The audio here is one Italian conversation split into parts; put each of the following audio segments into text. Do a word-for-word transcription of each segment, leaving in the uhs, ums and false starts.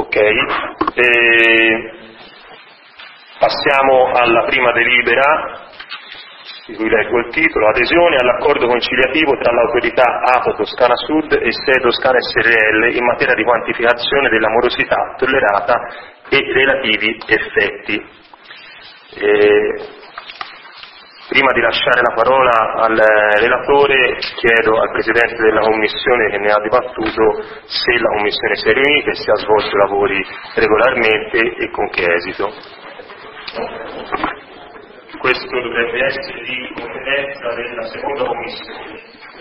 Ok, e passiamo alla prima delibera, di cui leggo il titolo: adesione all'accordo conciliativo tra l'autorità A P O Toscana Sud e S E E Toscana S R L in materia di quantificazione della morosità tollerata e relativi effetti. E prima di lasciare la parola al relatore, chiedo al Presidente della Commissione che ne ha dibattuto se la Commissione si è riunita e se ha svolto i lavori regolarmente e con che esito. Questo dovrebbe essere di competenza della seconda Commissione.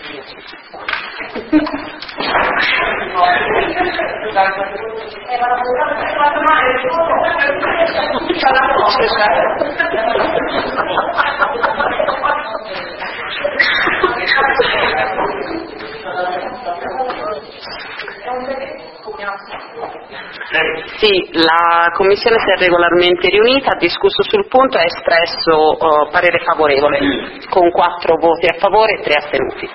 Sì, la Commissione si è regolarmente riunita, ha discusso sul punto e ha espresso uh, parere favorevole, con quattro voti a favore e tre astenuti.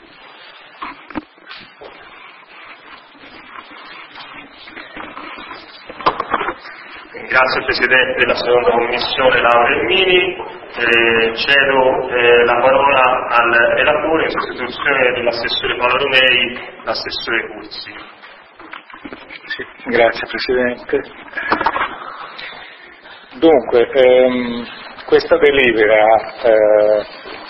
Grazie al Presidente della seconda Commissione, Laura Ermini. Eh, cedo eh, la parola al relatore in sostituzione dell'assessore Paolo Romei, l'assessore Curzi. Sì, grazie Presidente. Dunque, ehm, questa delibera eh,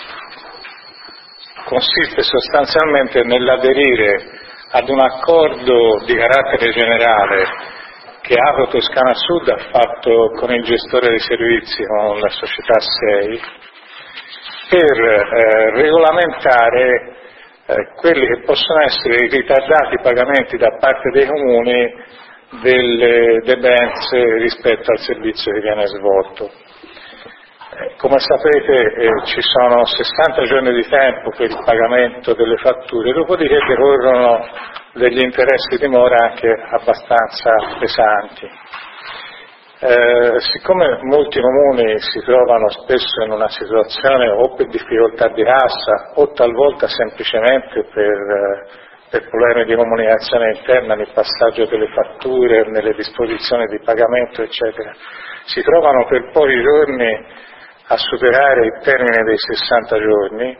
consiste sostanzialmente nell'aderire ad un accordo di carattere generale che A P O Toscana Sud ha fatto con il gestore dei servizi, con la società sei, per eh, regolamentare eh, quelli che possono essere i ritardati pagamenti da parte dei comuni delle debenze rispetto al servizio che viene svolto. Eh, come sapete eh, ci sono sessanta giorni di tempo per il pagamento delle fatture, dopodiché decorrono degli interessi di mora anche abbastanza pesanti. Eh, siccome molti comuni si trovano spesso in una situazione o per difficoltà di cassa o talvolta semplicemente per, per problemi di comunicazione interna nel passaggio delle fatture, nelle disposizioni di pagamento eccetera, si trovano per pochi giorni a superare il termine dei sessanta giorni,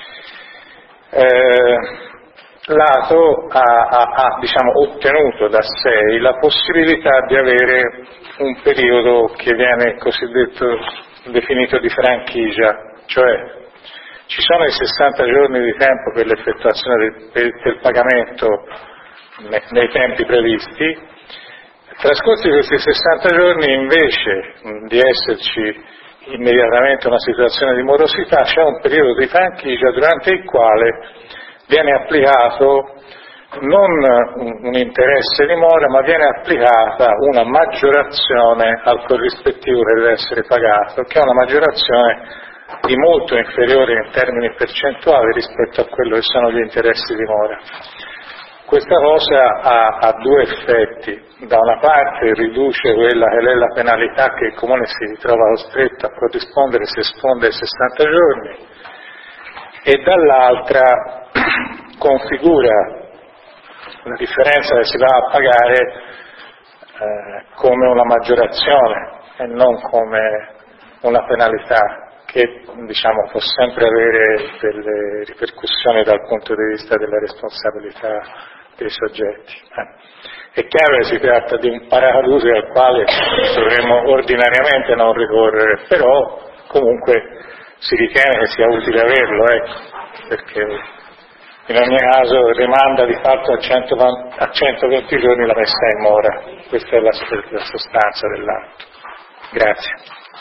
eh, l'Ato ha, ha, ha diciamo, ottenuto da sei la possibilità di avere un periodo che viene cosiddetto definito di franchigia, cioè ci sono i sessanta giorni di tempo per l'effettuazione del, del pagamento nei, nei tempi previsti. Trascorsi questi sessanta giorni, invece di esserci immediatamente una situazione di morosità, c'è un periodo di franchigia durante il quale viene applicato non un interesse di mora, ma viene applicata una maggiorazione al corrispettivo che deve essere pagato, che è una maggiorazione di molto inferiore in termini percentuali rispetto a quello che sono gli interessi di mora. Questa cosa ha, ha due effetti: da una parte riduce quella che è la penalità che il comune si ritrova costretto a corrispondere se sfonda i sessanta giorni, e dall'altra configura la differenza che si va a pagare eh, come una maggiorazione e non come una penalità, che diciamo può sempre avere delle ripercussioni dal punto di vista della responsabilità dei soggetti. Eh. È chiaro che si tratta di un paracadute al quale dovremmo ordinariamente non ricorrere, però comunque si ritiene che sia utile averlo, ecco, perché in ogni caso rimanda di fatto a, a centoventi giorni la messa in mora. Questa è la, la sostanza dell'atto. Grazie.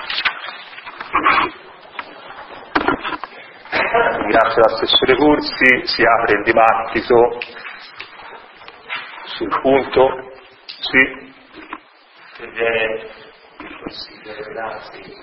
Grazie all'assessore Curzi. Si apre il dibattito sul punto. Sì. Se viene il consigliere Velazzi.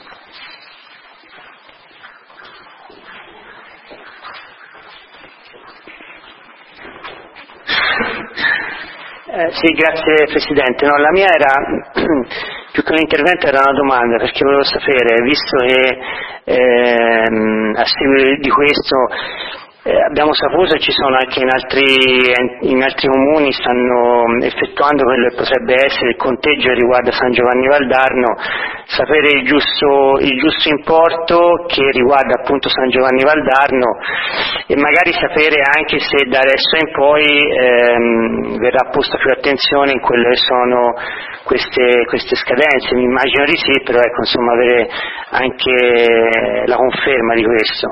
Eh, sì, grazie Presidente. No, la mia era più che un intervento, era una domanda, perché volevo sapere, visto che ehm, a seguito di questo Eh, abbiamo saputo che ci sono anche in altri, in altri comuni stanno effettuando quello che potrebbe essere il conteggio riguardo San Giovanni Valdarno, sapere il giusto, il giusto importo che riguarda appunto San Giovanni Valdarno e magari sapere anche se da adesso in poi ehm, verrà posta più attenzione in quelle che sono queste, queste scadenze. Mi immagino di sì, però ecco, insomma, avere anche la conferma di questo.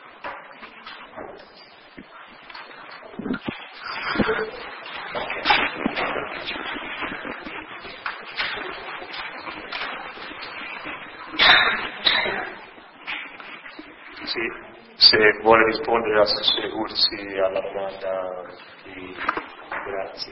Sì, se vuole rispondere l'assessore Cursi alla domanda di Grazie.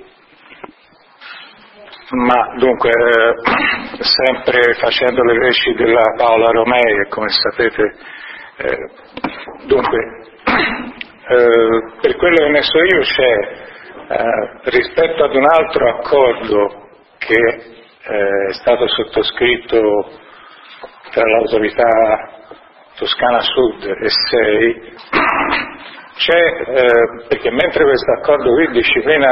Ma dunque, eh, sempre facendo le veci della Paola Romei, come sapete, eh, dunque, eh, per quello che ne so io c'è, eh, rispetto ad un altro accordo che eh, è stato sottoscritto tra l'autorità Toscana Sud e sei, c'è, eh, perché mentre questo accordo qui disciplina,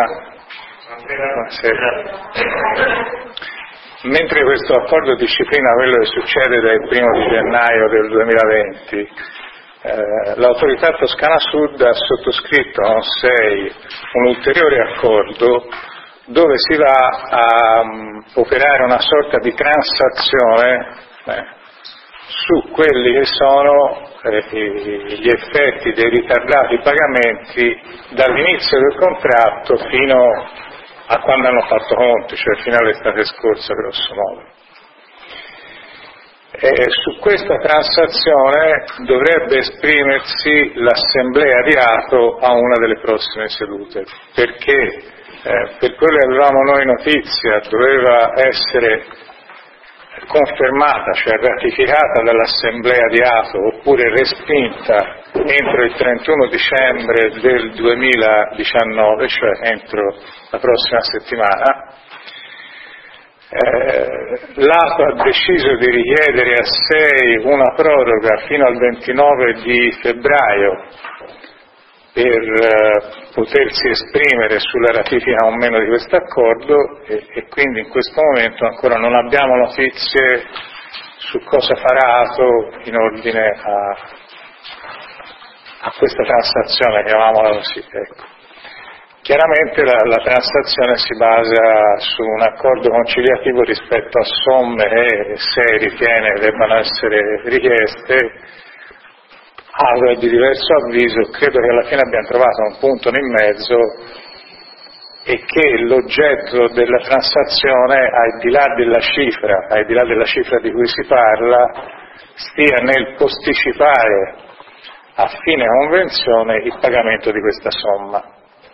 mentre questo accordo disciplina quello che succede dal primo di gennaio del duemilaventi, eh, l'autorità Toscana Sud ha sottoscritto con sei un ulteriore accordo dove si va a um, operare una sorta di transazione eh, su quelli che sono eh, gli effetti dei ritardati pagamenti dall'inizio del contratto fino a quando hanno fatto conti, cioè fino all'estate scorsa grosso modo. E su questa transazione dovrebbe esprimersi l'assemblea di Ato a una delle prossime sedute, perché eh, per quello che avevamo noi notizia doveva essere confermata, cioè ratificata dall'assemblea di Ato oppure respinta entro il trentuno dicembre del duemiladiciannove, cioè entro la prossima settimana. Eh, L'Ato ha deciso di richiedere a sei una proroga fino al ventinove di febbraio per eh, potersi esprimere sulla ratifica o meno di questo accordo e, e quindi in questo momento ancora non abbiamo notizie su cosa farà Ato in ordine a, a questa transazione, chiamiamola così. Ecco. Chiaramente la, la transazione si basa su un accordo conciliativo rispetto a somme che se ritiene debbano essere richieste. Ato è di diverso avviso, credo che alla fine abbiamo trovato un punto in mezzo e che l'oggetto della transazione, al di là della cifra, al di là della cifra di cui si parla, stia nel posticipare a fine convenzione il pagamento di questa somma.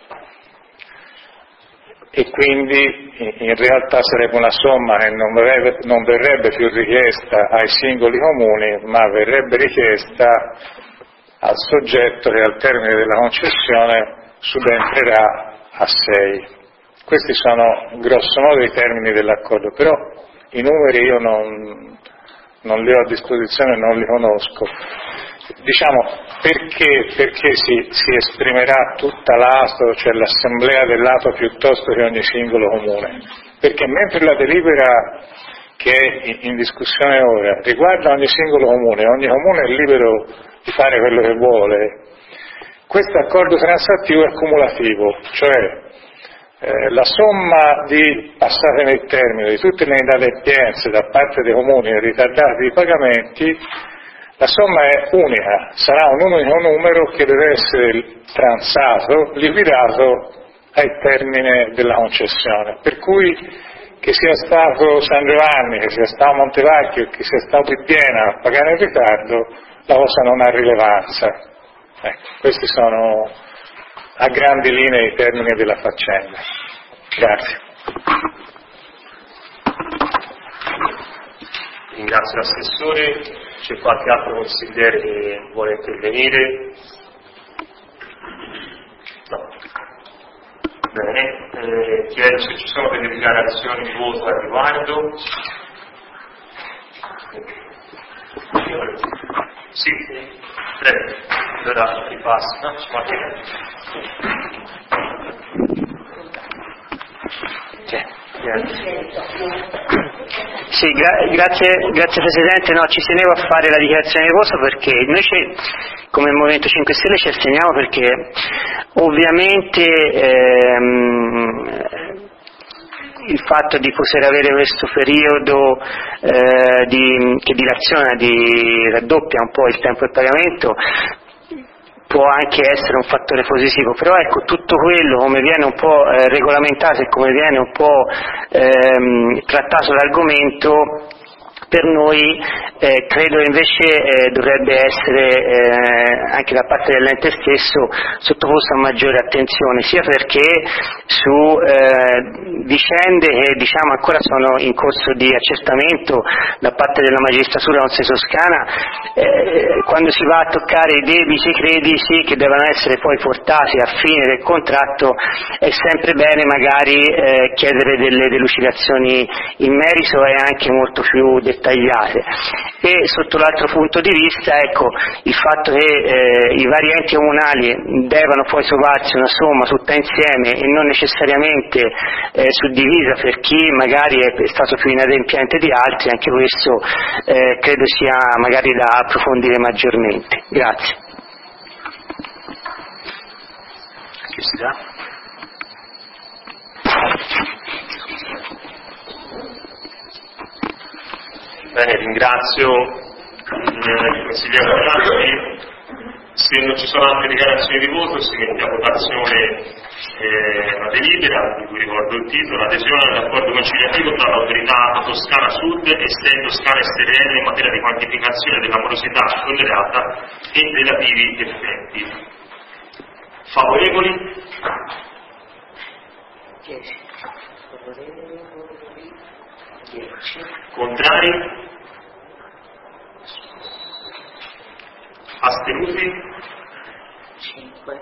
E quindi in realtà sarebbe una somma che non verrebbe, non verrebbe più richiesta ai singoli comuni, ma verrebbe richiesta al soggetto che al termine della concessione subentrerà a sei. Questi sono grosso modo i termini dell'accordo, però i numeri io non, non li ho a disposizione, non li conosco. Diciamo, perché, perché si, si esprimerà tutta l'Ato, cioè l'assemblea dell'Ato piuttosto che ogni singolo comune? Perché mentre la delibera che è in discussione ora riguarda ogni singolo comune, ogni comune è libero di fare quello che vuole, questo accordo transattivo è cumulativo, cioè eh, la somma di, passate nel termine, di tutte le inadempienze da parte dei comuni ritardati di pagamenti, la somma è unica, sarà un unico numero che deve essere transato, liquidato al termine della concessione, per cui che sia stato San Giovanni, che sia stato Montevecchio, che sia stato Piena a pagare in ritardo, la cosa non ha rilevanza. Ecco, questi sono a grandi linee i termini della faccenda. Grazie. Ringrazio l'assessore. C'è qualche altro consigliere che vuole intervenire? No. Bene, eh, chiedo se ci sono delle dichiarazioni di voto al riguardo. Sì, prego. allora ripasso. Sì, gra- grazie, grazie Presidente, no, ci tenevo a fare la dichiarazione di voto perché noi ci, come Movimento cinque Stelle ci asteniamo perché ovviamente ehm, il fatto di poter avere questo periodo eh, di, che dilaziona, di raddoppia un po' il tempo del pagamento, può anche essere un fattore positivo, però ecco, tutto quello come viene un po' eh, regolamentato e come viene un po' ehm, trattato l'argomento, per noi eh, credo invece eh, dovrebbe essere eh, anche da parte dell'ente stesso sottoposto a maggiore attenzione, sia perché su eh, vicende che diciamo ancora sono in corso di accertamento da parte della magistratura toscana, eh, quando si va a toccare i debiti e i crediti che devono essere poi portati a fine del contratto, è sempre bene magari eh, chiedere delle delucidazioni in merito e anche molto più dettagliate. E sotto l'altro punto di vista, ecco, il fatto che eh, i vari enti comunali devono poi trovarsi una somma tutta insieme e non necessariamente eh, suddivisa per chi magari è stato più inadempiente di altri, anche questo eh, credo sia magari da approfondire maggiormente. Grazie. Bene, ringrazio il consigliere Morandi. Se non ci sono altre dichiarazioni di voto si mette a votazione eh, la delibera, di cui ricordo il titolo: adesione all'accordo conciliativo tra l'autorità Toscana Sud e S E I Toscana S R L in materia di quantificazione della morosità tollerata e relativi effetti. Favorevoli? Contrari? Astenuti? cinque.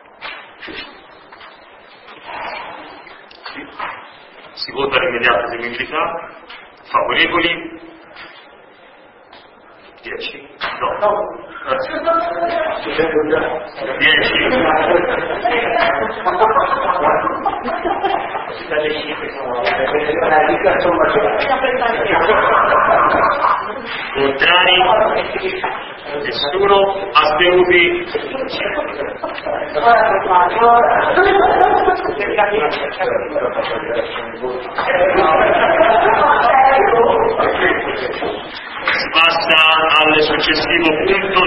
Si vota l'immediata eseguibilità. Favorevoli? dieci. No. dieci. Contrari? Nessuno? Astenuti? Si passa al successivo punto.